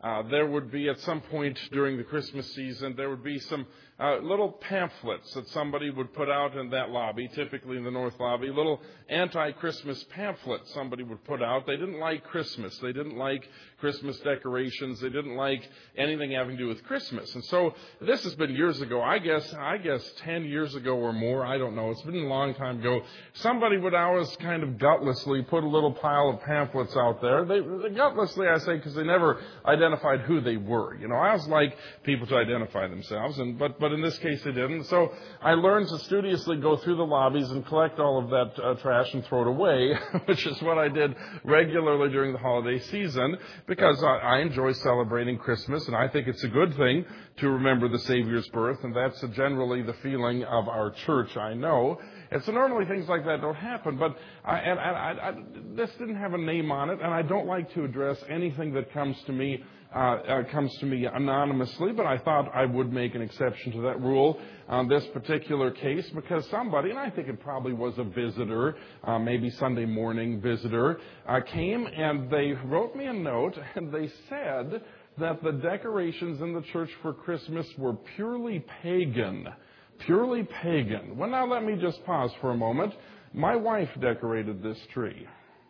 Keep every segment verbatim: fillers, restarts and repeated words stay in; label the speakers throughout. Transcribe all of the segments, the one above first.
Speaker 1: Uh, there would be at some point during the Christmas season, there would be some uh, little pamphlets that somebody would put out in that lobby, typically in the North Lobby, little anti-Christmas pamphlets somebody would put out. They didn't like Christmas. They didn't like Christmas decorations. They didn't like anything having to do with Christmas. And so this has been years ago. I guess, I guess ten years ago or more. I don't know. It's been a long time ago. Somebody would always kind of gutlessly put a little pile of pamphlets out there. They, gutlessly, I say, because they never identified who they were. You know, I always like people to identify themselves, and but but in this case they didn't. So I learned to studiously go through the lobbies and collect all of that uh, trash and throw it away, which is what I did regularly during the holiday season, because I, I enjoy celebrating Christmas, and I think it's a good thing to remember the Savior's birth, and that's generally the feeling of our church, I know. And so normally things like that don't happen, but I, and, and I, I, this didn't have a name on it, and I don't like to address anything that comes to me uh, uh, comes to me anonymously, but I thought I would make an exception to that rule on this particular case, because somebody, and I think it probably was a visitor, uh, maybe Sunday morning visitor, uh, came and they wrote me a note, and they said that the decorations in the church for Christmas were purely pagan. Purely pagan. Well, now let me just pause for a moment. My wife decorated this tree.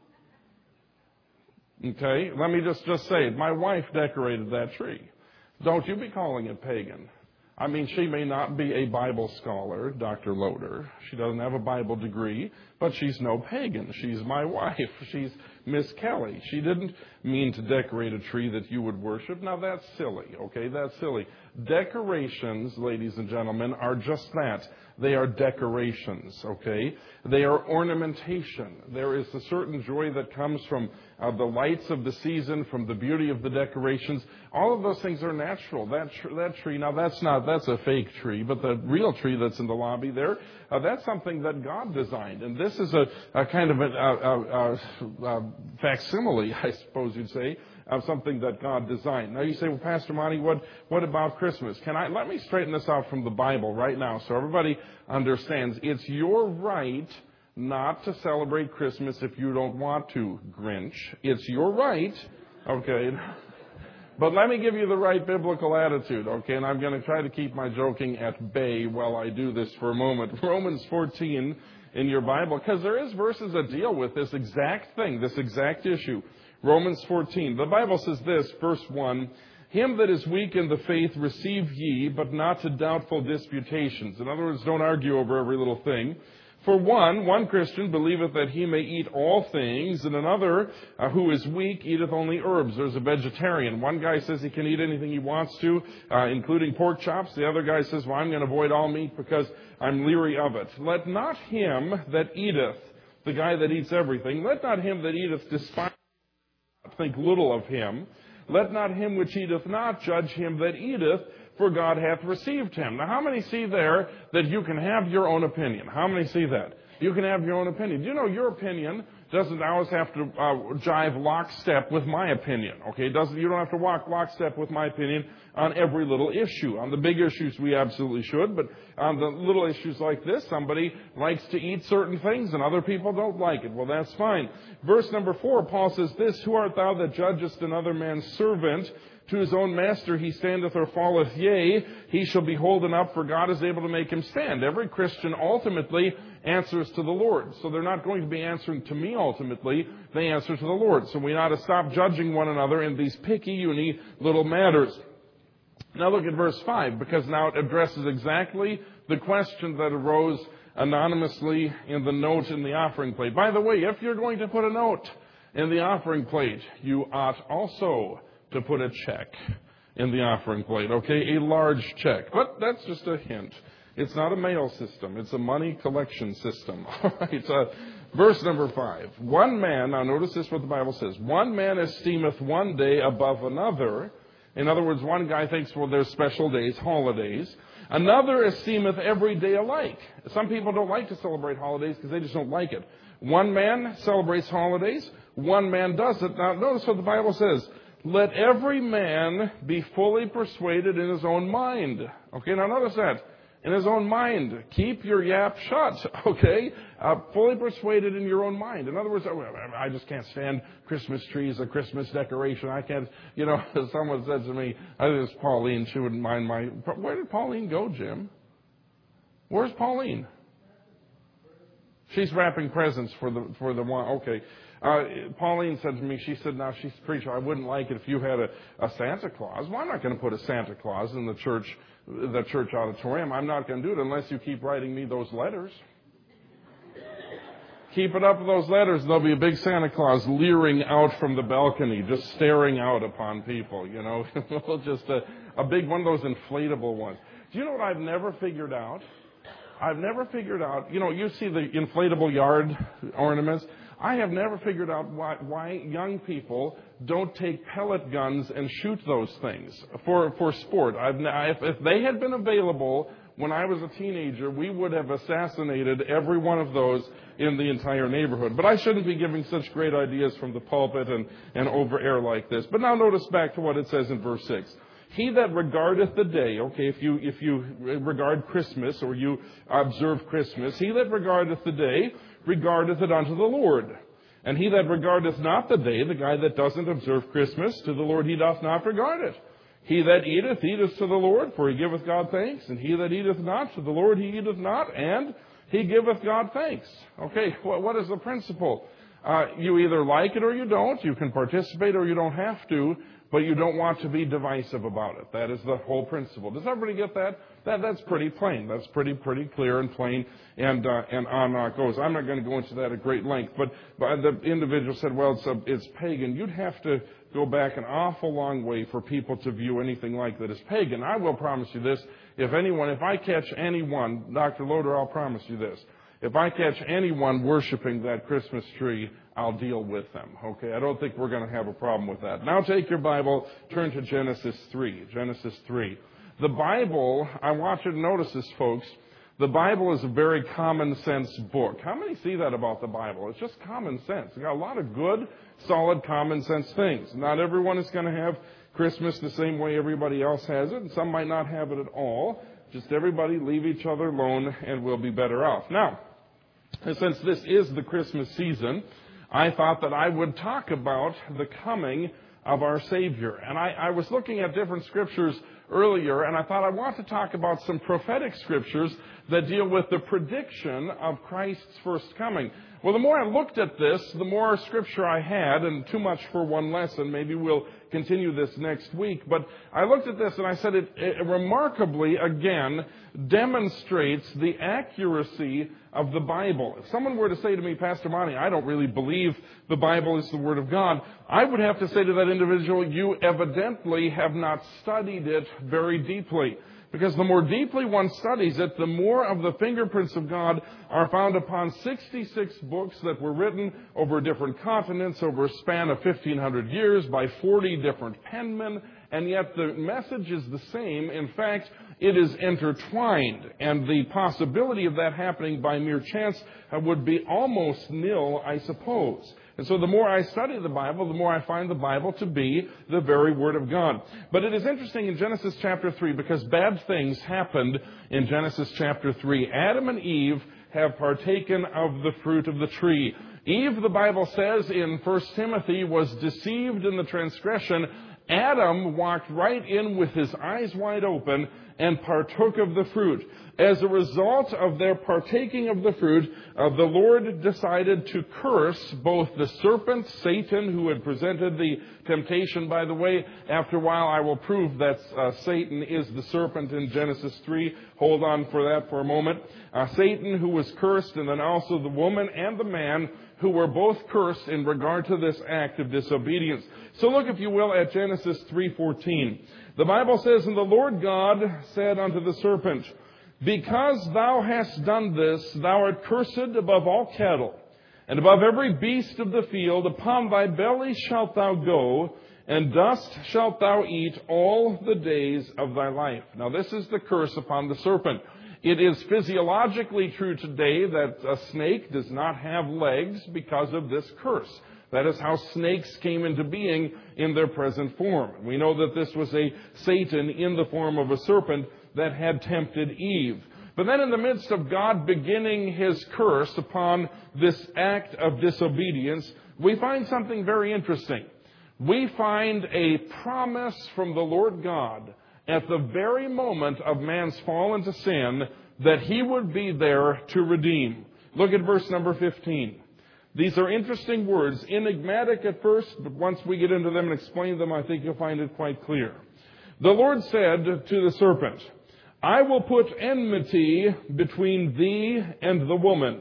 Speaker 1: Okay? Let me just, just say it. My wife decorated that tree. Don't you be calling it pagan. I mean, she may not be a Bible scholar, Doctor Loader. She doesn't have a Bible degree, but she's no pagan. She's my wife. She's Miss Kelly. She didn't mean to decorate a tree that you would worship. Now, that's silly, okay? That's silly. Decorations, ladies and gentlemen, are just that. They are decorations, okay? They are ornamentation. There is a certain joy that comes from uh, the lights of the season, from the beauty of the decorations. All of those things are natural. That tr- that tree, now that's not, that's a fake tree, but the real tree that's in the lobby there, uh, that's something that God designed. And this is a, a kind of a, a, a, a facsimile, I suppose you'd say, of something that God designed. Now you say, well, Pastor Monty, what, what about Christmas? Can I, let me straighten this out from the Bible right now so everybody understands. It's your right not to celebrate Christmas if you don't want to, Grinch. It's your right, okay? But let me give you the right biblical attitude, okay? And I'm going to try to keep my joking at bay while I do this for a moment. Romans fourteen in your Bible, because there is verses that deal with this exact thing, this exact issue. Romans fourteen. The Bible says this, verse one, "Him that is weak in the faith receive ye, but not to doubtful disputations." In other words, don't argue over every little thing. "For one, one Christian believeth that he may eat all things, and another uh, who is weak eateth only herbs." There's a vegetarian. One guy says he can eat anything he wants to, uh, including pork chops. The other guy says, well, I'm going to avoid all meat because I'm leery of it. "Let not him that eateth," the guy that eats everything, "let not him that eateth despise, think little of him. Let not him which eateth not judge him that eateth, for God hath received him." Now, how many see there that you can have your own opinion? How many see that? You can have your own opinion. Do you know your opinion doesn't always have to uh, jive lockstep with my opinion? Okay, doesn't you don't have to walk lockstep with my opinion on every little issue. On the big issues, we absolutely should, but on the little issues like this, somebody likes to eat certain things and other people don't like it. Well, that's fine. Verse number four, Paul says this, "Who art thou that judgest another man's servant? To his own master he standeth or falleth, yea, he shall be holden up, for God is able to make him stand." Every Christian ultimately answers to the Lord. So they're not going to be answering to me ultimately. They answer to the Lord. So we ought to stop judging one another in these picky, puny little matters. Now look at verse five, because now it addresses exactly the question that arose anonymously in the note in the offering plate. By the way, if you're going to put a note in the offering plate, you ought also to put a check in the offering plate, okay? A large check. But that's just a hint. It's not a mail system. It's a money collection system. All right. Uh, verse number five. "One man," now notice this what the Bible says, "one man esteemeth one day above another." In other words, one guy thinks, well, there's special days, holidays. "Another esteemeth every day alike." Some people don't like to celebrate holidays because they just don't like it. One man celebrates holidays. One man doesn't. Now notice what the Bible says. "Let every man be fully persuaded in his own mind." Okay, now notice that. In his own mind, keep your yap shut, okay? Uh, fully persuaded in your own mind. In other words, I just can't stand Christmas trees or Christmas decoration. I can't, you know, someone said to me, I think it's Pauline, she wouldn't mind my, where did Pauline go, Jim? Where's Pauline? She's wrapping presents for the, for the one, okay. Uh, Pauline said to me, she said, now, she's preacher, I wouldn't like it if you had a, a Santa Claus. Well, I'm not going to put a Santa Claus in the church, the church auditorium. I'm not going to do it unless you keep writing me those letters. Keep it up with those letters. There'll be a big Santa Claus leering out from the balcony, just staring out upon people, you know. just a, a big one of those inflatable ones. Do you know what I've never figured out? I've never figured out, you know, you see the inflatable yard ornaments. I have never figured out why, why young people don't take pellet guns and shoot those things for, for sport. I've, if, if they had been available when I was a teenager, we would have assassinated every one of those in the entire neighborhood. But I shouldn't be giving such great ideas from the pulpit and, and over air like this. But now notice back to what it says in verse six. He that regardeth the day, okay, if you, if you regard Christmas or you observe Christmas, he that regardeth the day regardeth it unto the Lord. And he that regardeth not the day, the guy that doesn't observe Christmas, to the Lord he doth not regard it. He that eateth, eateth to the Lord, for he giveth God thanks. And he that eateth not, to the Lord he eateth not, and he giveth God thanks. Okay, what, what is the principle? Uh, you either like it or you don't. You can participate or you don't have to. But you don't want to be divisive about it. That is the whole principle. Does everybody get that? That that's pretty plain. That's pretty pretty clear and plain. And uh, and on uh, it goes. I'm not going to go into that at great length. But, but the individual said, well, it's a, it's pagan. You'd have to go back an awful long way for people to view anything like that as pagan. I will promise you this: if anyone, if I catch anyone, Doctor Loader, I'll promise you this: if I catch anyone worshiping that Christmas tree, I'll deal with them. Okay, I don't think we're going to have a problem with that. Now take your Bible, turn to Genesis three. Genesis three. The Bible, I want you to notice this, folks. The Bible is a very common sense book. How many see that about the Bible? It's just common sense. It's got a lot of good, solid, common sense things. Not everyone is going to have Christmas the same way everybody else has it, and some might not have it at all. Just everybody leave each other alone, and we'll be better off. Now, since this is the Christmas season, I thought that I would talk about the coming of our Savior. And I, I was looking at different scriptures earlier, and I thought I want to talk about some prophetic scriptures that deal with the prediction of Christ's first coming. Well, the more I looked at this, the more scripture I had, and too much for one lesson. Maybe we'll continue this next week. But I looked at this and I said it, it remarkably, again, demonstrates the accuracy of the Bible. If someone were to say to me, Pastor Monty, I don't really believe the Bible is the Word of God, I would have to say to that individual, you evidently have not studied it very deeply. Because the more deeply one studies it, the more of the fingerprints of God are found upon sixty-six books that were written over different continents, over a span of fifteen hundred years by forty different penmen, and yet the message is the same. In fact, it is intertwined, and the possibility of that happening by mere chance would be almost nil, I suppose. And so the more I study the Bible, the more I find the Bible to be the very Word of God. But it is interesting in Genesis chapter three, because bad things happened in Genesis chapter three. Adam and Eve have partaken of the fruit of the tree. Eve, the Bible says in First Timothy, was deceived in the transgression. Adam walked right in with his eyes wide open and partook of the fruit. As a result of their partaking of the fruit, uh, the Lord decided to curse both the serpent, Satan, who had presented the temptation. By the way, after a while I will prove that uh, Satan is the serpent in Genesis three. Hold on for that for a moment. Uh, Satan, who was cursed, and then also the woman and the man, who were both cursed in regard to this act of disobedience. So look, if you will, at Genesis three fourteen. The Bible says, And the Lord God said unto the serpent, Because thou hast done this, thou art cursed above all cattle, and above every beast of the field. Upon thy belly shalt thou go, and dust shalt thou eat all the days of thy life. Now this is the curse upon the serpent. It is physiologically true today that a snake does not have legs because of this curse. That is how snakes came into being in their present form. We know that this was a Satan in the form of a serpent that had tempted Eve. But then in the midst of God beginning His curse upon this act of disobedience, we find something very interesting. We find a promise from the Lord God at the very moment of man's fall into sin that He would be there to redeem. Look at verse number fifteen. These are interesting words, enigmatic at first, but once we get into them and explain them, I think you'll find it quite clear. The Lord said to the serpent, I will put enmity between thee and the woman,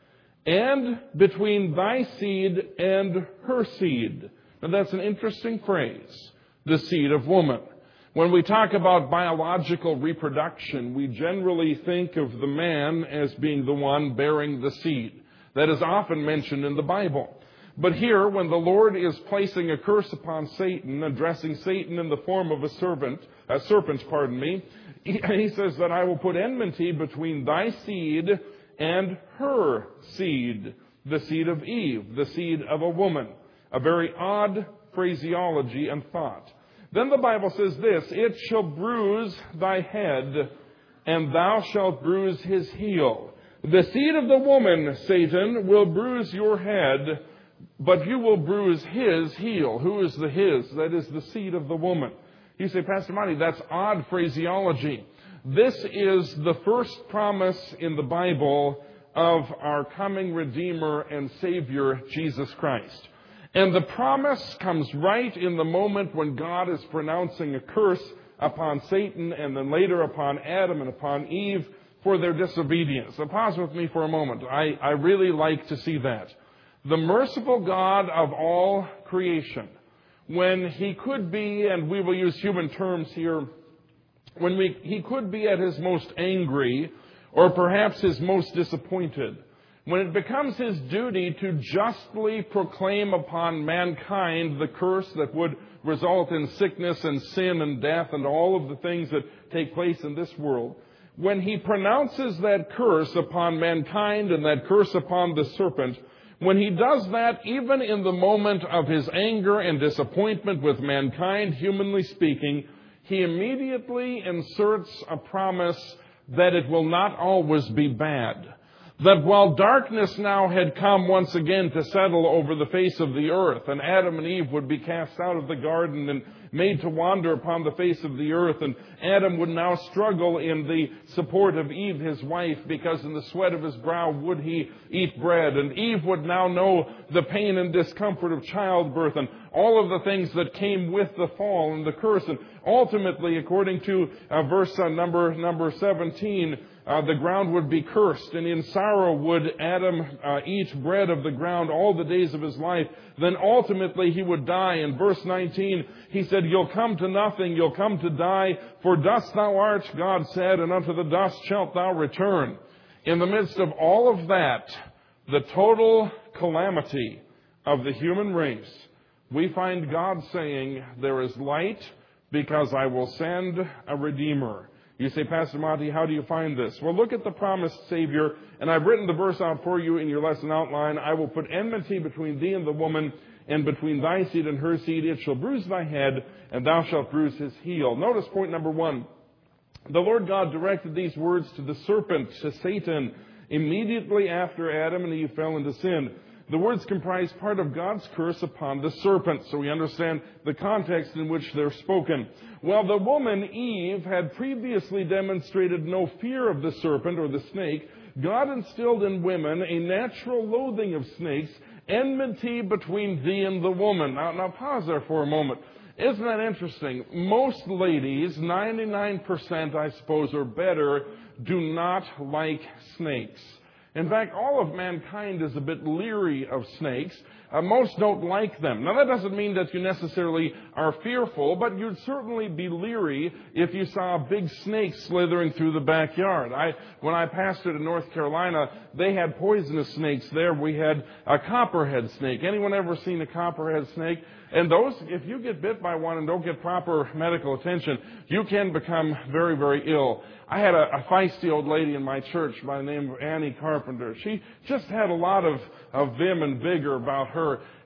Speaker 1: and between thy seed and her seed. Now that's an interesting phrase, the seed of woman. When we talk about biological reproduction, we generally think of the man as being the one bearing the seed. That is often mentioned in the Bible. But here, when the Lord is placing a curse upon Satan, addressing Satan in the form of a serpent, a serpent, pardon me, he, he says that I will put enmity between thy seed and her seed, the seed of Eve, the seed of a woman. A very odd phraseology and thought. Then the Bible says this, it shall bruise thy head, and thou shalt bruise his heel. The seed of the woman, Satan, will bruise your head, but you will bruise his heel. Who is the his? That is the seed of the woman. You say, Pastor Monty, that's odd phraseology. This is the first promise in the Bible of our coming Redeemer and Savior, Jesus Christ. And the promise comes right in the moment when God is pronouncing a curse upon Satan and then later upon Adam and upon Eve for their disobedience. So pause with me for a moment. I, I really like to see that. The merciful God of all creation, when He could be, and we will use human terms here, when we, He could be at His most angry or perhaps His most disappointed, when it becomes His duty to justly proclaim upon mankind the curse that would result in sickness and sin and death and all of the things that take place in this world, when He pronounces that curse upon mankind and that curse upon the serpent, when He does that even in the moment of His anger and disappointment with mankind, humanly speaking, He immediately inserts a promise that it will not always be bad. That while darkness now had come once again to settle over the face of the earth, and Adam and Eve would be cast out of the garden and made to wander upon the face of the earth, and Adam would now struggle in the support of Eve, his wife, because in the sweat of his brow would he eat bread, and Eve would now know the pain and discomfort of childbirth, and all of the things that came with the fall and the curse, and ultimately, according to uh, verse uh, number number seventeen, Uh, the ground would be cursed, and in sorrow would Adam uh, eat bread of the ground all the days of his life. Then ultimately he would die. In verse nineteen, he said, you'll come to nothing, you'll come to die, for dust thou art, God said, and unto the dust shalt thou return. In the midst of all of that, the total calamity of the human race, we find God saying, there is light because I will send a Redeemer. You say, Pastor Monty, how do you find this? Well, look at the promised Savior, and I've written the verse out for you in your lesson outline. I will put enmity between thee and the woman, and between thy seed and her seed. It shall bruise thy head, and thou shalt bruise his heel. Notice point number one. The Lord God directed these words to the serpent, to Satan, immediately after Adam and Eve fell into sin. The words comprise part of God's curse upon the serpent, so we understand the context in which they're spoken. While the woman, Eve, had previously demonstrated no fear of the serpent or the snake, God instilled in women a natural loathing of snakes, enmity between thee and the woman. Now, now pause there for a moment. Isn't that interesting? Most ladies, ninety-nine percent, I suppose, or better, do not like snakes. In fact, all of mankind is a bit leery of snakes. Uh, most don't like them. Now, that doesn't mean that you necessarily are fearful, but you'd certainly be leery if you saw a big snake slithering through the backyard. I, when I pastored in North Carolina, they had poisonous snakes there. We had a copperhead snake. Anyone ever seen a copperhead snake? And those, if you get bit by one and don't get proper medical attention, you can become very, very ill. I had a, a feisty old lady in my church by the name of Annie Carpenter. She just had a lot of, of vim and vigor about her.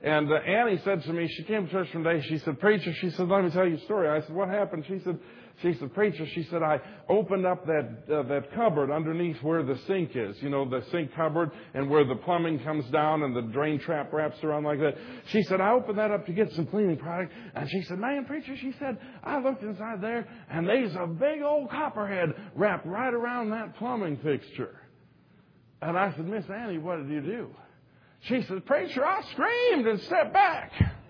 Speaker 1: And uh, Annie said to me, she came to church one day, she said, "Preacher," she said, "let me tell you a story." I said, "What happened?" She said, She said, "Preacher," she said, "I opened up that uh, that cupboard underneath where the sink is. You know, the sink cupboard and where the plumbing comes down and the drain trap wraps around like that." She said, "I opened that up to get some cleaning product." And she said, "Man, preacher," she said, "I looked inside there and there's a big old copperhead wrapped right around that plumbing fixture." And I said, "Miss Annie, what did you do?" She said, "Preacher, I screamed and stepped back."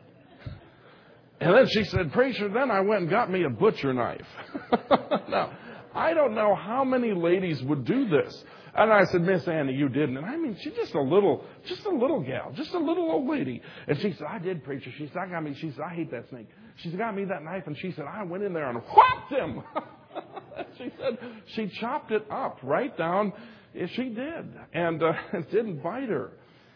Speaker 1: And then she said, "Preacher, then I went and got me a butcher knife." Now, I don't know how many ladies would do this. And I said, "Miss Annie, you didn't." And I mean, she's just a little, just a little gal, just a little old lady. And she said, "I did, preacher." She said, "I got me." She said, "I hate that snake." She said, "Got me that knife." And she said, "I went in there and whacked him." She said, she chopped it up right down. She did. And uh, it didn't bite her.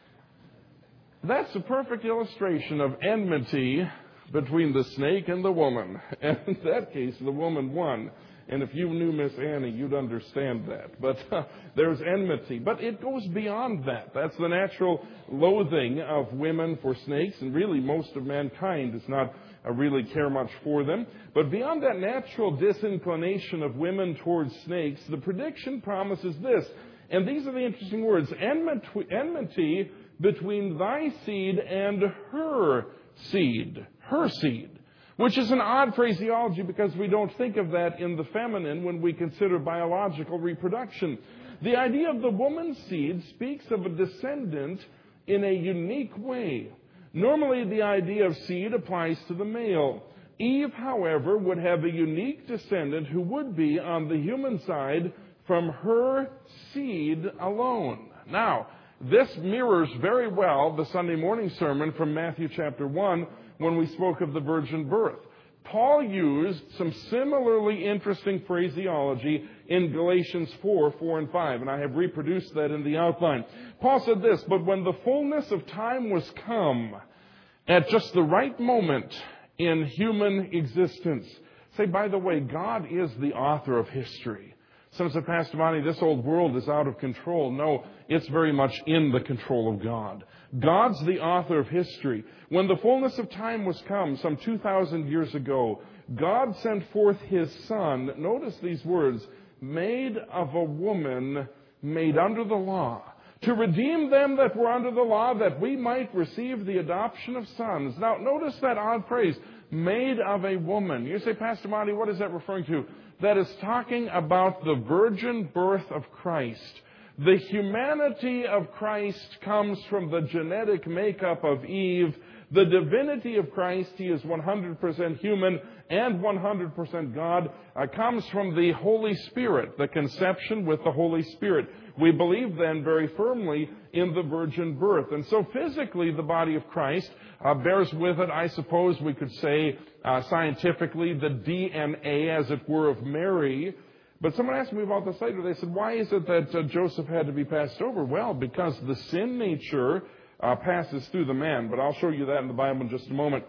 Speaker 1: That's a perfect illustration of enmity between the snake and the woman. And in that case, the woman won. And if you knew Miss Annie, you'd understand that. But uh, there's enmity. But it goes beyond that. That's the natural loathing of women for snakes. And really, most of mankind does not uh, really care much for them. But beyond that natural disinclination of women towards snakes, the prediction promises this. And these are the interesting words. Enmity, enmity between thy seed and her seed. Her seed, which is an odd phraseology because we don't think of that in the feminine when we consider biological reproduction. The idea of the woman's seed speaks of a descendant in a unique way. Normally, the idea of seed applies to the male. Eve, however, would have a unique descendant who would be on the human side from her seed alone. Now, this mirrors very well the Sunday morning sermon from Matthew chapter one, when we spoke of the virgin birth. Paul used some similarly interesting phraseology in Galatians four, four and five, and I have reproduced that in the outline. Paul said this, "But when the fullness of time was come, at just the right moment in human existence." Say, by the way, God is the author of history. Some said, "Pastor Monty, this old world is out of control." No, it's very much in the control of God. God's the author of history. When the fullness of time was come, some two thousand years ago, God sent forth His Son, notice these words, "made of a woman, made under the law, to redeem them that were under the law, that we might receive the adoption of sons." Now, notice that odd phrase, "made of a woman." You say, "Pastor Monty, what is that referring to?" That is talking about the virgin birth of Christ. The humanity of Christ comes from the genetic makeup of Eve. The divinity of Christ, He is one hundred percent human and one hundred percent God, uh, comes from the Holy Spirit, the conception with the Holy Spirit. We believe then very firmly in the virgin birth. And so physically the body of Christ uh, bears with it, I suppose we could say uh, scientifically, the D N A, as it were, of Mary. But someone asked me about this later. They said, "Why is it that uh, Joseph had to be passed over?" Well, because the sin nature uh, passes through the man. But I'll show you that in the Bible in just a moment.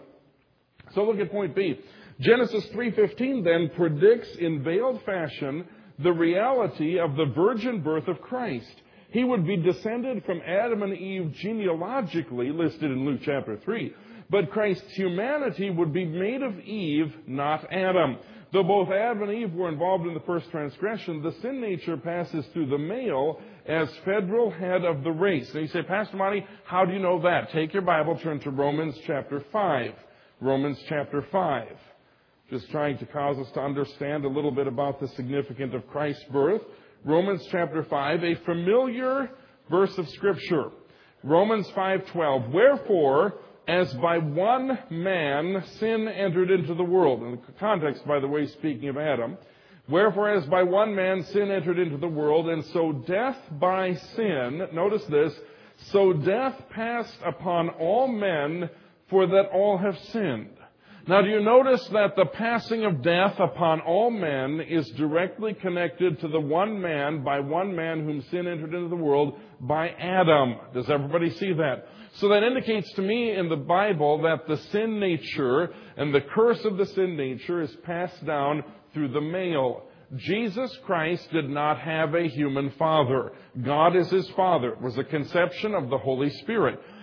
Speaker 1: So look at point B. Genesis three fifteen then predicts in veiled fashion the reality of the virgin birth of Christ. He would be descended from Adam and Eve genealogically, listed in Luke chapter three. But Christ's humanity would be made of Eve, not Adam. Though both Adam and Eve were involved in the first transgression, the sin nature passes through the male as federal head of the race. And you say, "Pastor Monty, how do you know that?" Take your Bible, turn to Romans chapter five. Romans chapter five. Just trying to cause us to understand a little bit about the significance of Christ's birth. Romans chapter five, a familiar verse of Scripture. Romans five twelve. "Wherefore, as by one man sin entered into the world." In the context, by the way, speaking of Adam. "Wherefore, as by one man sin entered into the world, and so death by sin," notice this, "so death passed upon all men, for that all have sinned." Now, do you notice that the passing of death upon all men is directly connected to the one man, by one man whom sin entered into the world, by Adam? Does everybody see that? So that indicates to me in the Bible that the sin nature and the curse of the sin nature is passed down through the male. Jesus Christ did not have a human father. God is His Father. It was a conception of the Holy Spirit.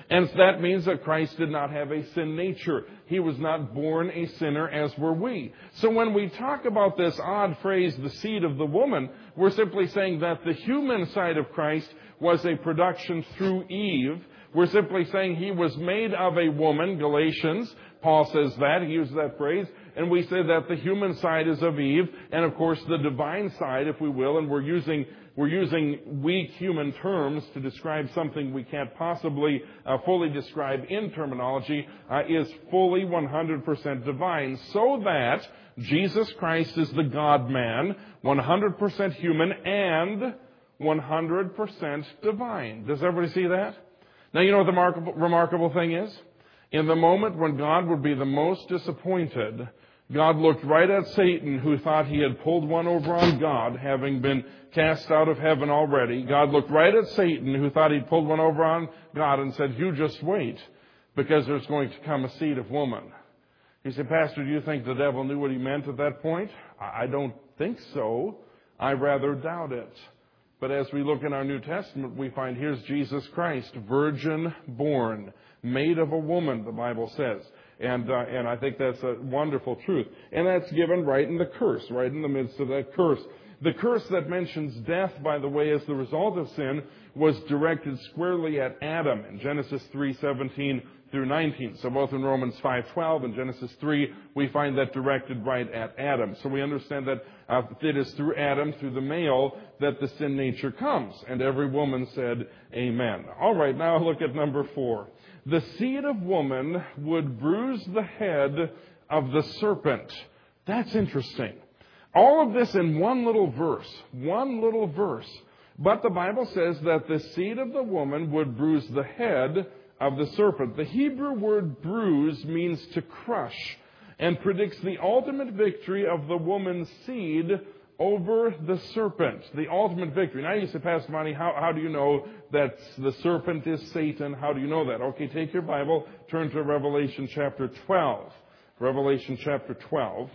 Speaker 1: And that means that Christ did not have a sin nature. He was not born a sinner, as were we. So when we talk about this odd phrase, the seed of the woman, we're simply saying that the human side of Christ was a production through Eve. We're simply saying he was made of a woman, Galatians. Paul says that, he uses that phrase. And we say that the human side is of Eve, and of course the divine side, if we will, and we're using we're using weak human terms to describe something we can't possibly uh, fully describe in terminology, uh, is fully one hundred percent divine, so that Jesus Christ is the God-man, one hundred percent human and one hundred percent divine. Does everybody see that? Now, you know what the remarkable, remarkable thing is? In the moment when God would be the most disappointed, God looked right at Satan, who thought he had pulled one over on God, having been cast out of heaven already. God looked right at Satan, who thought he'd pulled one over on God, and said, "You just wait, because there's going to come a seed of woman." You say, "Pastor, do you think the devil knew what he meant at that point?" I don't think so. I rather doubt it. But as we look in our New Testament, we find here's Jesus Christ, virgin born, made of a woman, the Bible says. And uh, and I think that's a wonderful truth. And that's given right in the curse, right in the midst of that curse. The curse that mentions death, by the way, as the result of sin, was directed squarely at Adam in Genesis three seventeen through nineteen. So both in Romans five twelve and Genesis three, we find that directed right at Adam. So we understand that uh, it is through Adam, through the male, that the sin nature comes. And every woman said, amen. All right, now look at number four. The seed of woman would bruise the head of the serpent. That's interesting. All of this in one little verse. One little verse. But the Bible says that the seed of the woman would bruise the head of the serpent. The Hebrew word bruise means to crush and predicts the ultimate victory of the woman's seed over the serpent. The ultimate victory. Now you say, Pastor Monty, how, how do you know that the serpent is Satan? How do you know that? Okay, take your Bible, turn to Revelation chapter twelve. Revelation chapter twelve.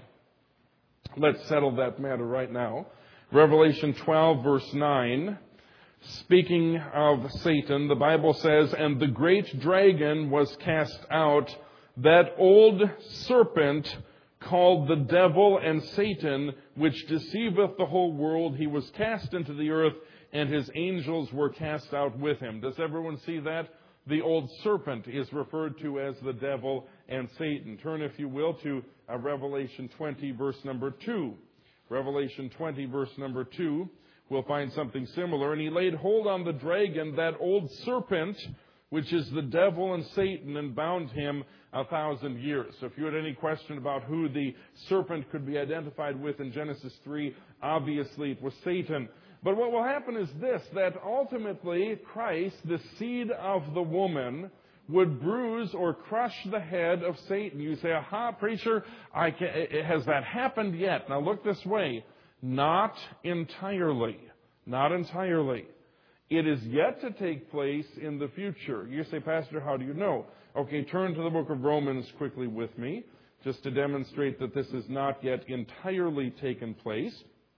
Speaker 1: Let's settle that matter right now. Revelation twelve, verse nine. Speaking of Satan, the Bible says, "And the great dragon was cast out, that old serpent called the devil and Satan, which deceiveth the whole world. He was cast into the earth, and his angels were cast out with him." Does everyone see that? The old serpent is referred to as the devil and Satan. Turn, if you will, to uh, Revelation twenty, verse number two. Revelation twenty, verse number two. We'll find something similar. "And he laid hold on the dragon, that old serpent, which is the devil and Satan, and bound him a thousand years." So if you had any question about who the serpent could be identified with in Genesis three, obviously it was Satan. But what will happen is this, that ultimately Christ, the seed of the woman, would bruise or crush the head of Satan. You say, aha, preacher, I can, has that happened yet? Now look this way. Not entirely. Not entirely. It is yet to take place in the future. You say, Pastor, how do you know? Okay, turn to the book of Romans quickly with me, just to demonstrate that this has not yet entirely taken place.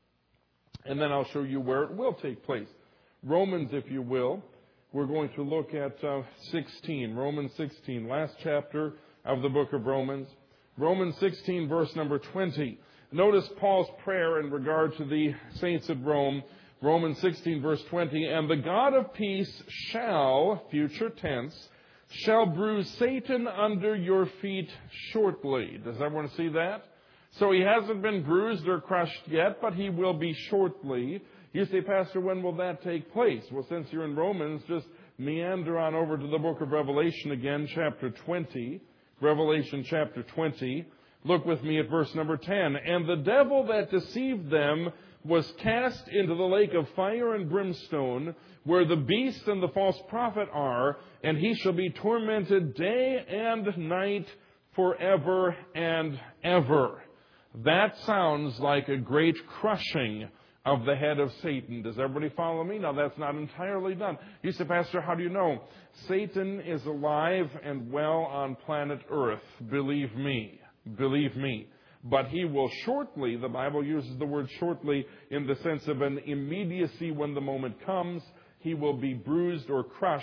Speaker 1: And then I'll show you where it will take place. Romans, if you will, we're going to look at uh, sixteen, Romans sixteen, last chapter of the book of Romans. Romans sixteen, verse number twenty. Notice Paul's prayer in regard to the saints at Rome. Romans sixteen, verse twenty. "And the God of peace shall," future tense, "shall bruise Satan under your feet shortly." Does everyone see that? So he hasn't been bruised or crushed yet, but he will be shortly. You say, Pastor, when will that take place? Well, since you're in Romans, just meander on over to the book of Revelation again, chapter twenty. Revelation chapter twenty. Look with me at verse number ten. "And the devil that deceived them was cast into the lake of fire and brimstone, where the beast and the false prophet are, and he shall be tormented day and night forever and ever." That sounds like a great crushing of the head of Satan. Does everybody follow me? Now, that's not entirely done. You say, Pastor, how do you know? Satan is alive and well on planet Earth. Believe me. Believe me. But he will shortly, the Bible uses the word shortly in the sense of an immediacy when the moment comes, he will be bruised or crushed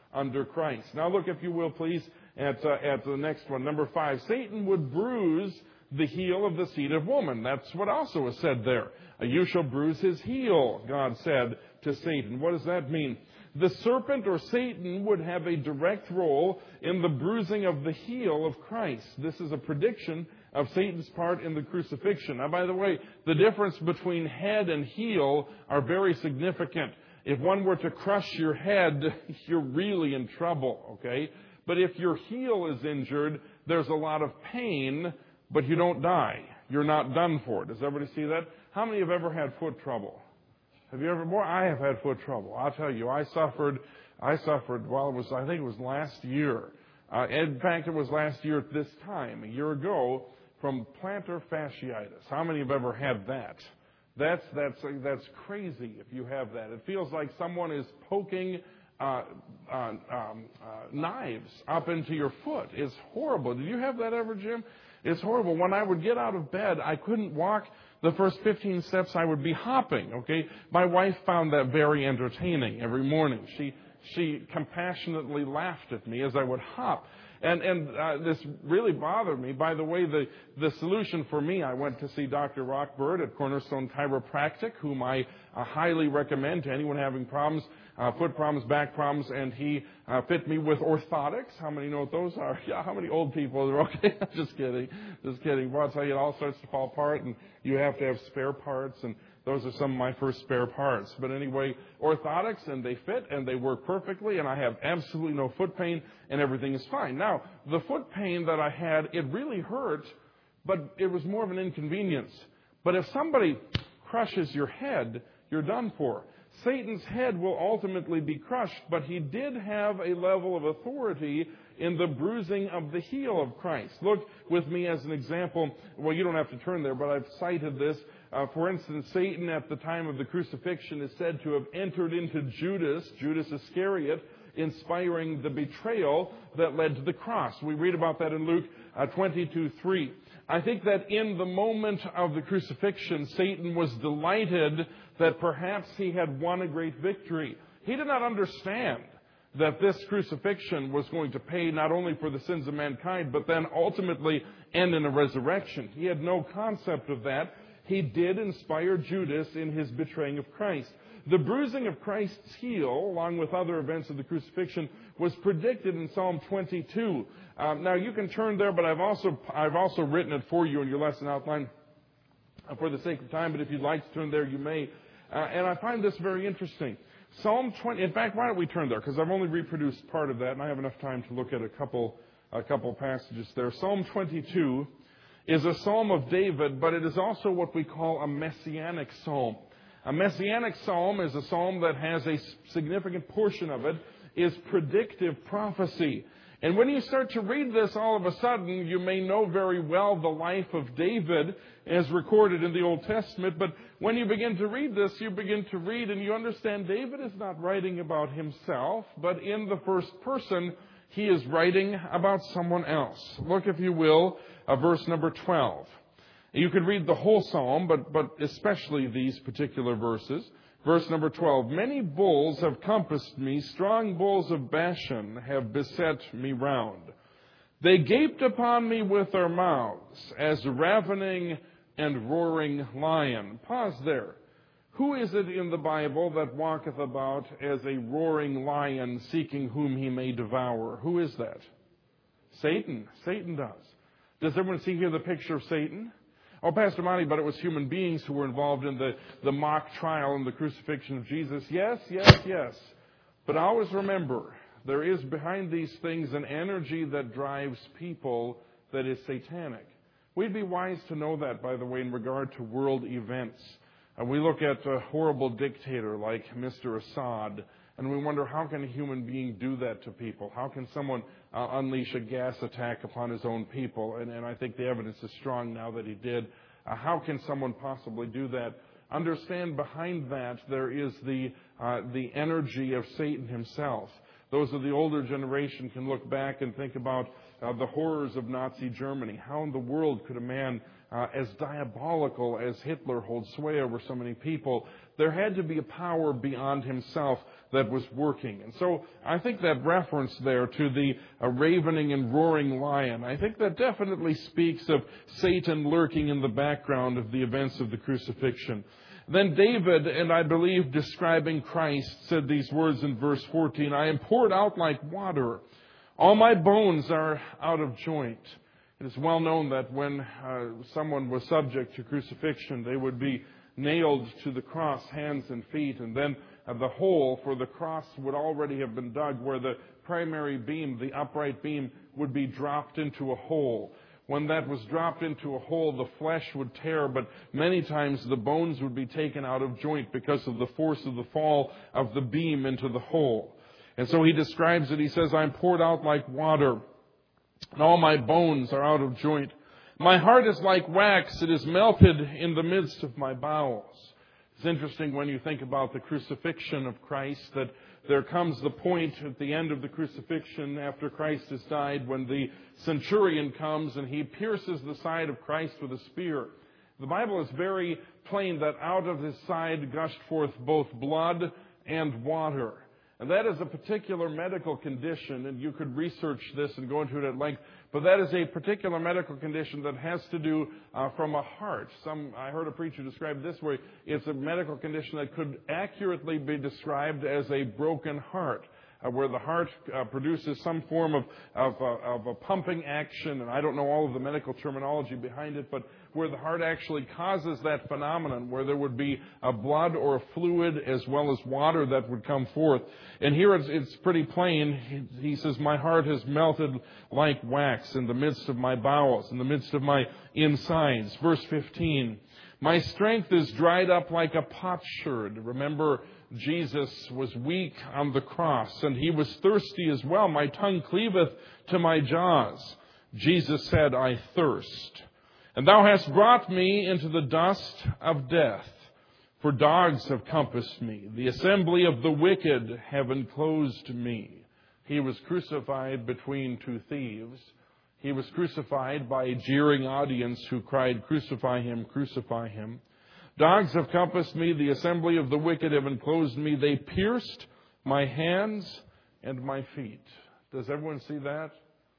Speaker 1: under Christ. Now look, if you will, please, at, uh, at the next one, number five. Satan would bruise the heel of the seed of woman. That's what also is said there. You shall bruise his heel, God said to Satan. What does that mean? The serpent or Satan would have a direct role in the bruising of the heel of Christ. This is a prediction of Satan's part in the crucifixion. Now, by the way, the difference between head and heel are very significant. If one were to crush your head, you're really in trouble, okay? But if your heel is injured, there's a lot of pain, but you don't die. You're not done for. Does everybody see that? How many have ever had foot trouble? Have you ever? Boy, I have had foot trouble. I'll tell you, I suffered. I suffered. Well, it was. I think it was last year. Uh, in fact, it was last year at this time, a year ago, from plantar fasciitis. How many have ever had that? That's that's that's crazy. If you have that, it feels like someone is poking uh, uh, um, uh, knives up into your foot. It's horrible. Did you have that ever, Jim? It's horrible. When I would get out of bed, I couldn't walk the first fifteen steps. I would be hopping, okay? My wife found that very entertaining every morning. She she compassionately laughed at me as I would hop. And and uh, this really bothered me. By the way, the, the solution for me, I went to see Doctor Rockbird at Cornerstone Chiropractic, whom I uh, highly recommend to anyone having problems, uh, foot problems, back problems, and he uh, fit me with orthotics. How many know what those are? Yeah, how many old people are okay? Just kidding. Just kidding. Well, I'll tell you, it all starts to fall apart, and you have to have spare parts, and those are some of my first spare parts. But anyway, orthotics, and they fit, and they work perfectly, and I have absolutely no foot pain, and everything is fine. Now, the foot pain that I had, it really hurt, but it was more of an inconvenience. But if somebody crushes your head, you're done for. Satan's head will ultimately be crushed, but he did have a level of authority in the bruising of the heel of Christ. Look with me as an example. Well, you don't have to turn there, but I've cited this. Uh, for instance, Satan at the time of the crucifixion is said to have entered into Judas, Judas Iscariot, inspiring the betrayal that led to the cross. We read about that in Luke uh, twenty-two three. I think that in the moment of the crucifixion, Satan was delighted that perhaps he had won a great victory. He did not understand that this crucifixion was going to pay not only for the sins of mankind, but then ultimately end in a resurrection. He had no concept of that. He did inspire Judas in his betraying of Christ. The bruising of Christ's heel, along with other events of the crucifixion, was predicted in Psalm twenty-two. Um, now you can turn there, but I've also I've also written it for you in your lesson outline for the sake of time. But if you'd like to turn there, you may. Uh, and I find this very interesting. Psalm twenty. In fact, why don't we turn there? Because I've only reproduced part of that, and I have enough time to look at a couple a couple passages there. Psalm twenty-two is a psalm of David, but it is also what we call a messianic psalm. A messianic psalm is a psalm that has a significant portion of it is predictive prophecy. And when you start to read this, all of a sudden, you may know very well the life of David as recorded in the Old Testament. But when you begin to read this, you begin to read and you understand David is not writing about himself, but in the first person, he is writing about someone else. Look, if you will, uh, verse number twelve. You could read the whole psalm, but, but especially these particular verses. Verse number twelve, many bulls have compassed me, strong bulls of Bashan have beset me round. They gaped upon me with their mouths as a ravening and roaring lion. Pause there. Who is it in the Bible that walketh about as a roaring lion seeking whom he may devour? Who is that? Satan. Satan does. Does everyone see here the picture of Satan? Oh, Pastor Monty, but it was human beings who were involved in the, the mock trial and the crucifixion of Jesus. Yes, yes, yes. But always remember, there is behind these things an energy that drives people that is satanic. We'd be wise to know that, by the way, in regard to world events. And we look at a horrible dictator like Mister Assad, and we wonder, how can a human being do that to people? How can someone uh, unleash a gas attack upon his own people? And, and I think the evidence is strong now that he did. Uh, how can someone possibly do that? Understand behind that there is the uh, the energy of Satan himself. Those of the older generation can look back and think about uh, the horrors of Nazi Germany. How in the world could a man uh, as diabolical as Hitler holds sway over so many people, there had to be a power beyond himself that was working. And so I think that reference there to the uh, ravening and roaring lion, I think that definitely speaks of Satan lurking in the background of the events of the crucifixion. Then David, and I believe describing Christ, said these words in verse fourteen, I am poured out like water. All my bones are out of joint. It is well known that when uh, someone was subject to crucifixion, they would be nailed to the cross, hands and feet, and then uh, the hole for the cross would already have been dug, where the primary beam, the upright beam, would be dropped into a hole. When that was dropped into a hole, the flesh would tear, but many times the bones would be taken out of joint because of the force of the fall of the beam into the hole. And so he describes it. He says, I'm poured out like water, and all my bones are out of joint. My heart is like wax. It is melted in the midst of my bowels. It's interesting when you think about the crucifixion of Christ that there comes the point at the end of the crucifixion after Christ has died when the centurion comes and he pierces the side of Christ with a spear. The Bible is very plain that out of his side gushed forth both blood and water. And that is a particular medical condition, and you could research this and go into it at length, but that is a particular medical condition that has to do uh, from a heart. Some I heard a preacher describe it this way. It's a medical condition that could accurately be described as a broken heart, uh, where the heart uh, produces some form of, of, uh, of a pumping action, and I don't know all of the medical terminology behind it, but where the heart actually causes that phenomenon, where there would be a blood or a fluid as well as water that would come forth. And here it's, it's pretty plain. He, he says, my heart has melted like wax in the midst of my bowels, in the midst of my insides. Verse fifteen, my strength is dried up like a potsherd. Remember, Jesus was weak on the cross, and he was thirsty as well. My tongue cleaveth to my jaws. Jesus said, I thirst. And thou hast brought me into the dust of death, for dogs have compassed me. The assembly of the wicked have enclosed me. He was crucified between two thieves. He was crucified by a jeering audience who cried, crucify him, crucify him. Dogs have compassed me. The assembly of the wicked have enclosed me. They pierced my hands and my feet. Does everyone see that?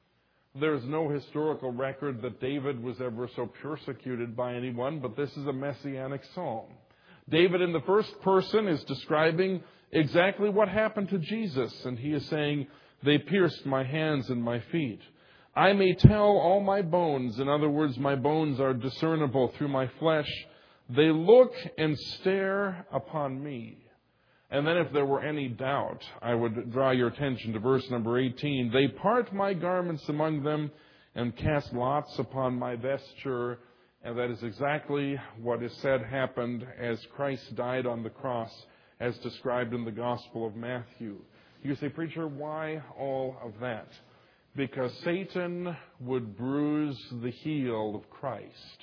Speaker 1: There is no historical record that David was ever so persecuted by anyone, but this is a messianic psalm. David in the first person is describing exactly what happened to Jesus, and he is saying, they pierced my hands and my feet. I may tell all my bones. In other words, my bones are discernible through my flesh. They look and stare upon me. And then if there were any doubt, I would draw your attention to verse number eighteen. They part my garments among them and cast lots upon my vesture. And that is exactly what is said happened as Christ died on the cross, as described in the Gospel of Matthew. You say, preacher, why all of that? Because Satan would bruise the heel of Christ.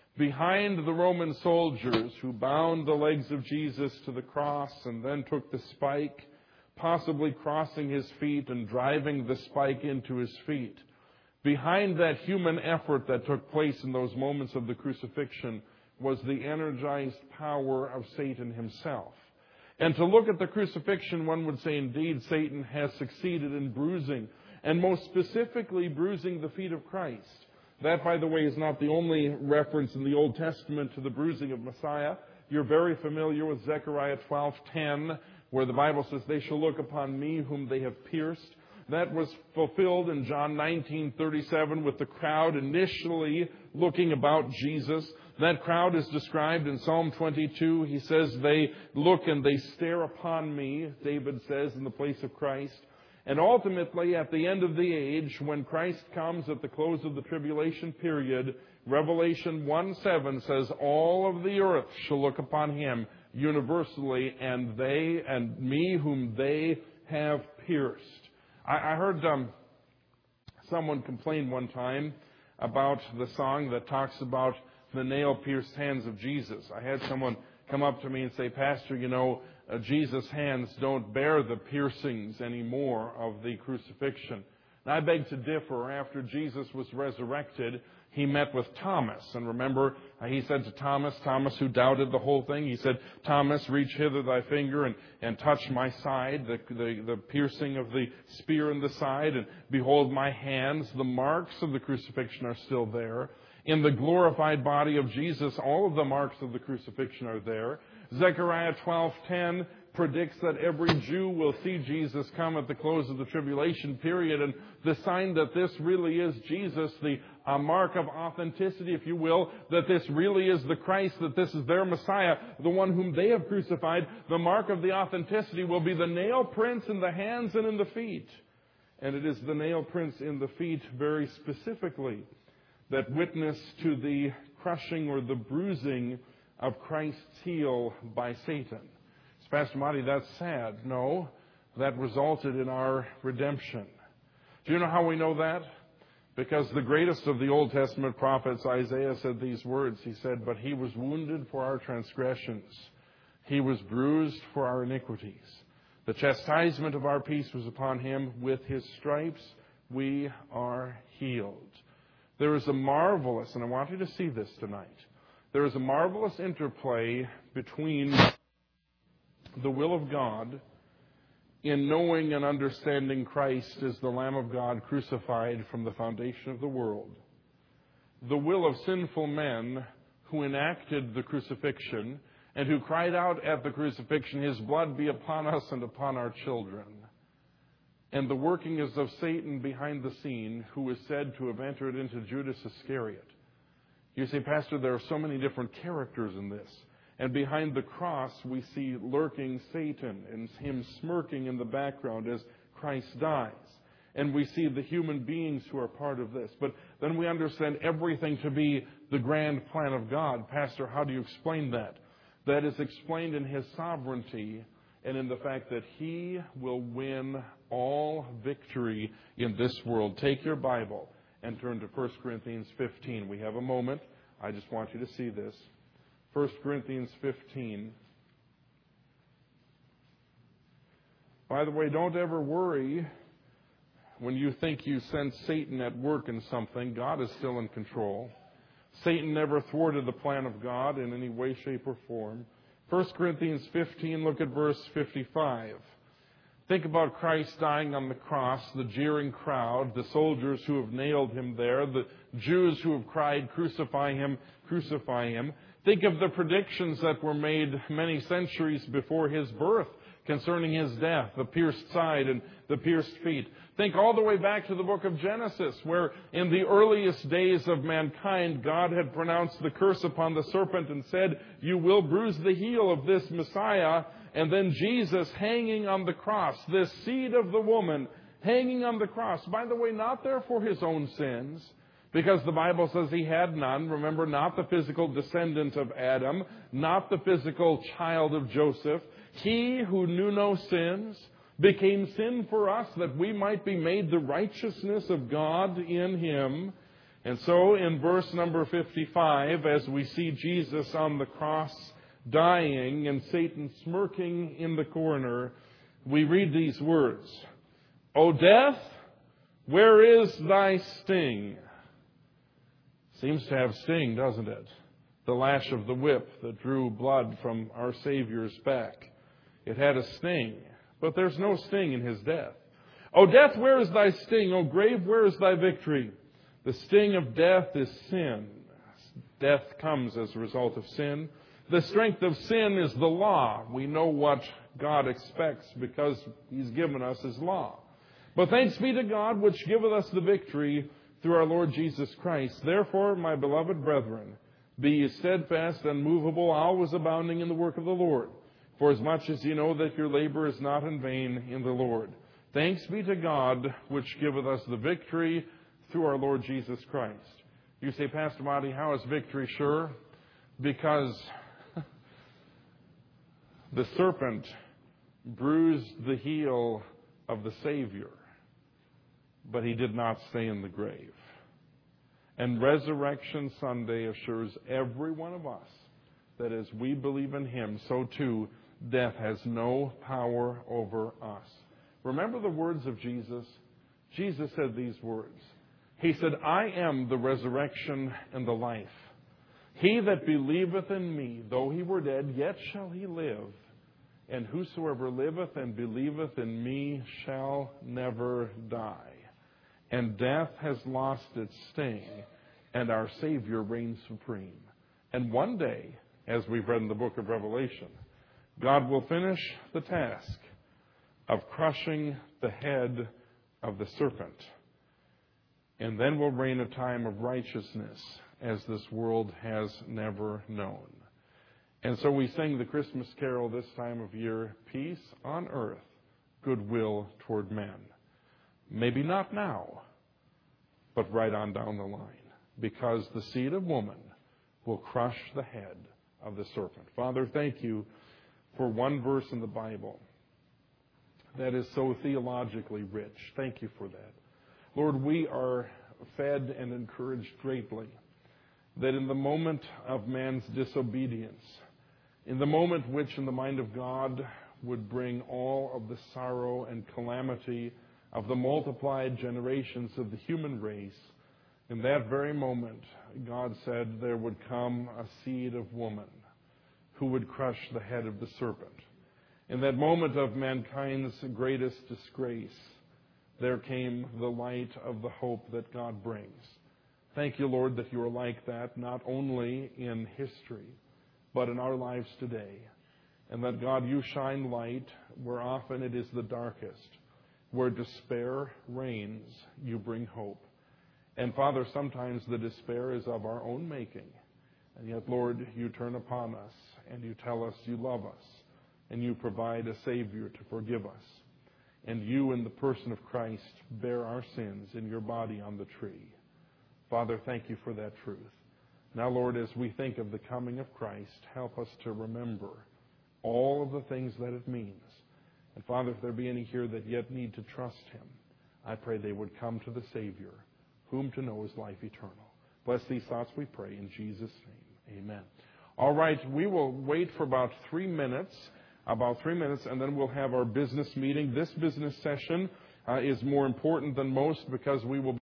Speaker 1: Behind the Roman soldiers who bound the legs of Jesus to the cross and then took the spike, possibly crossing his feet and driving the spike into his feet, behind that human effort that took place in those moments of the crucifixion was the energized power of Satan himself. And to look at the crucifixion, one would say, indeed, Satan has succeeded in bruising, and most specifically bruising the feet of Christ. That, by the way, is not the only reference in the Old Testament to the bruising of Messiah. You're very familiar with Zechariah twelve ten, where the Bible says, they shall look upon me whom they have pierced. That was fulfilled in John nineteen thirty-seven with the crowd initially looking about Jesus. That crowd is described in Psalm twenty-two. He says, they look and they stare upon me, David says, in the place of Christ. And ultimately, at the end of the age, when Christ comes at the close of the tribulation period, Revelation one seven says, all of the earth shall look upon him universally, and they and me whom they have pierced. I, I heard um, someone complain one time about the song that talks about the nail-pierced hands of Jesus. I had someone come up to me and say, Pastor, you know, Uh, Jesus' hands don't bear the piercings anymore of the crucifixion. And I beg to differ. After Jesus was resurrected, He met with Thomas. And remember, he said to Thomas, Thomas who doubted the whole thing, he said, Thomas, reach hither thy finger and, and touch my side, the, the, the piercing of the spear in the side, and behold my hands. The marks of the crucifixion are still there. In the glorified body of Jesus, all of the marks of the crucifixion are there. Zechariah twelve ten predicts that every Jew will see Jesus come at the close of the tribulation period. And the sign that this really is Jesus, the uh, mark of authenticity, if you will, that this really is the Christ, that this is their Messiah, the one whom they have crucified, the mark of the authenticity will be the nail prints in the hands and in the feet. And it is the nail prints in the feet very specifically that witness to the crushing or the bruising of Christ's heel by Satan. So, Pastor Marty, that's sad. No, that resulted in our redemption. Do you know how we know that? Because the greatest of the Old Testament prophets, Isaiah, said these words. He said, but he was wounded for our transgressions. He was bruised for our iniquities. The chastisement of our peace was upon him. With his stripes we are healed. There is a marvelous, and I want you to see this tonight, there is a marvelous interplay between the will of God in knowing and understanding Christ as the Lamb of God crucified from the foundation of the world, the will of sinful men who enacted the crucifixion and who cried out at the crucifixion, his blood be upon us and upon our children, and the workings of Satan behind the scene, who is said to have entered into Judas Iscariot. You say, Pastor, there are so many different characters in this. And behind the cross, we see lurking Satan and him smirking in the background as Christ dies. And we see the human beings who are part of this. But then we understand everything to be the grand plan of God. Pastor, how do you explain that? That is explained in his sovereignty and in the fact that he will win all victory in this world. Take your Bible and turn to First Corinthians fifteen. We have a moment. I just want you to see this. First Corinthians fifteen. By the way, don't ever worry when you think you sense Satan at work in something. God is still in control. Satan never thwarted the plan of God in any way, shape, or form. First Corinthians fifteen, look at verse fifty-five. Think about Christ dying on the cross, the jeering crowd, the soldiers who have nailed him there, the Jews who have cried, crucify him, crucify him. Think of the predictions that were made many centuries before his birth concerning his death, the pierced side and the pierced feet. Think all the way back to the book of Genesis, where in the earliest days of mankind, God had pronounced the curse upon the serpent and said, you will bruise the heel of this Messiah. And then Jesus hanging on the cross, this seed of the woman hanging on the cross. By the way, not there for his own sins, because the Bible says he had none. Remember, not the physical descendant of Adam, not the physical child of Joseph. He who knew no sins became sin for us that we might be made the righteousness of God in him. And so in verse number fifty-five, as we see Jesus on the cross dying and Satan smirking in the corner, we read these words, O death, where is thy sting? Seems to have sting, doesn't it? The lash of the whip that drew blood from our Savior's back. It had a sting, but there's no sting in his death. O death, where is thy sting? O grave, where is thy victory? The sting of death is sin. Death comes as a result of sin. The strength of sin is the law. We know what God expects because he's given us his law. But thanks be to God, which giveth us the victory through our Lord Jesus Christ. Therefore, my beloved brethren, be ye steadfast, unmovable, always abounding in the work of the Lord. For as much as ye know that your labor is not in vain in the Lord. Thanks be to God, which giveth us the victory through our Lord Jesus Christ. You say, Pastor Marty, how is victory sure? Because the serpent bruised the heel of the Savior, but he did not stay in the grave. And Resurrection Sunday assures every one of us that as we believe in him, so too death has no power over us. Remember the words of Jesus? Jesus said these words. He said, I am the resurrection and the life. He that believeth in me, though he were dead, yet shall he live. And whosoever liveth and believeth in me shall never die. And death has lost its sting, and our Savior reigns supreme. And one day, as we've read in the book of Revelation, God will finish the task of crushing the head of the serpent. And then will reign a time of righteousness as this world has never known. And so we sing the Christmas carol this time of year, peace on earth, goodwill toward men. Maybe not now, but right on down the line, because the seed of woman will crush the head of the serpent. Father, thank you for one verse in the Bible that is so theologically rich. Thank you for that. Lord, we are fed and encouraged greatly that in the moment of man's disobedience, in the moment which in the mind of God would bring all of the sorrow and calamity of the multiplied generations of the human race, in that very moment, God said there would come a seed of woman who would crush the head of the serpent. In that moment of mankind's greatest disgrace, there came the light of the hope that God brings. Thank you, Lord, that you are like that, not only in history, but in our lives today. And that, God, you shine light where often it is the darkest. Where despair reigns, you bring hope. And, Father, sometimes the despair is of our own making. And yet, Lord, you turn upon us and you tell us you love us. And you provide a Savior to forgive us. And you, in the person of Christ, bear our sins in your body on the tree. Father, thank you for that truth. Now, Lord, as we think of the coming of Christ, help us to remember all of the things that it means. And, Father, if there be any here that yet need to trust him, I pray they would come to the Savior, whom to know is life eternal. Bless these thoughts, we pray, in Jesus' name. Amen. All right, we will wait for about three minutes. About three minutes, and then we'll have our business meeting. This business session uh, is more important than most because we will